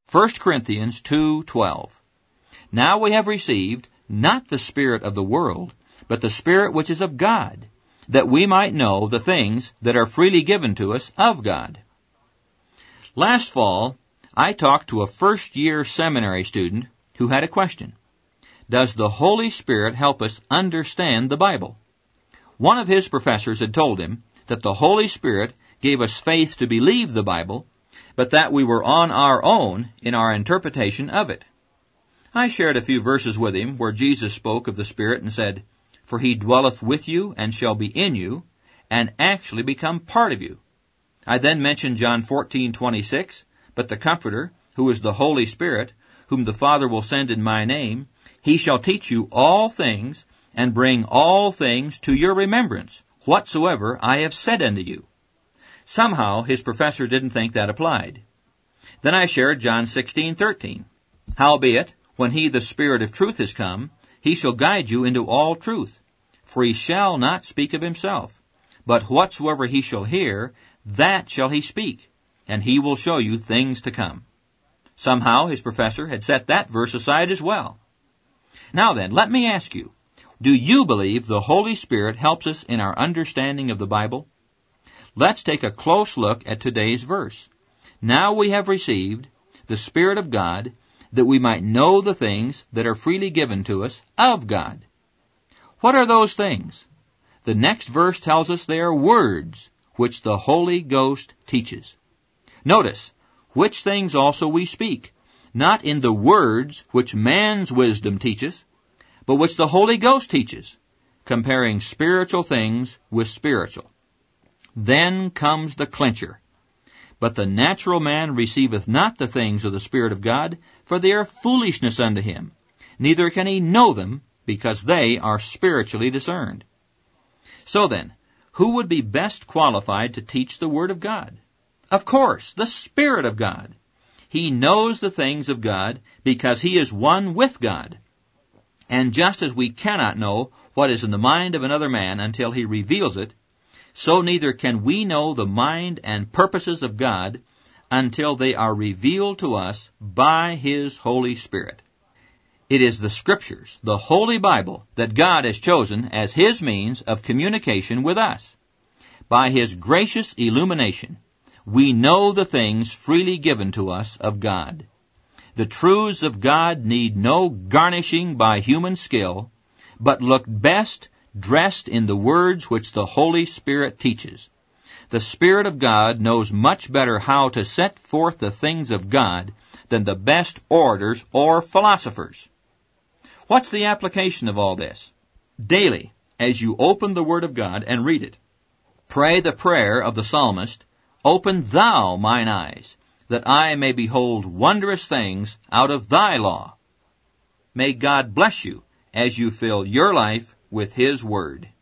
1 Corinthians 2:12. Now we have received not the spirit of the world, but the Spirit which is of God, that we might know the things that are freely given to us of God. Last fall, I talked to a first-year seminary student who had a question. Does the Holy Spirit help us understand the Bible? One of his professors had told him that the Holy Spirit gave us faith to believe the Bible, but that we were on our own in our interpretation of it. I shared a few verses with him where Jesus spoke of the Spirit and said, "For he dwelleth with you and shall be in you, and actually become part of you." I then mentioned John 14:26, "But the Comforter, who is the Holy Spirit, whom the Father will send in my name, he shall teach you all things, and bring all things to your remembrance, whatsoever I have said unto you." Somehow his professor didn't think that applied. Then I shared John 16:13. "Howbeit, when he, the Spirit of truth, is come, he shall guide you into all truth. For he shall not speak of himself, but whatsoever he shall hear, that shall he speak, and he will show you things to come." Somehow his professor had set that verse aside as well. Now then, let me ask you, do you believe the Holy Spirit helps us in our understanding of the Bible? Let's take a close look at today's verse. Now we have received the Spirit of God, that we might know the things that are freely given to us of God. What are those things? The next verse tells us they are words, which the Holy Ghost teaches. Notice, which things also we speak, not in the words which man's wisdom teaches, but which the Holy Ghost teaches, comparing spiritual things with spiritual. Then comes the clincher. "But the natural man receiveth not the things of the Spirit of God, for they are foolishness unto him. Neither can he know them, because they are spiritually discerned." So then, who would be best qualified to teach the Word of God? Of course, the Spirit of God. He knows the things of God because he is one with God. And just as we cannot know what is in the mind of another man until he reveals it, so neither can we know the mind and purposes of God until they are revealed to us by His Holy Spirit. It is the Scriptures, the Holy Bible, that God has chosen as His means of communication with us. By His gracious illumination, we know the things freely given to us of God. The truths of God need no garnishing by human skill, but look best dressed in the words which the Holy Spirit teaches. The Spirit of God knows much better how to set forth the things of God than the best orators or philosophers. What's the application of all this? Daily, as you open the Word of God and read it, pray the prayer of the psalmist, "Open thou mine eyes, that I may behold wondrous things out of thy law." May God bless you as you fill your life with His Word.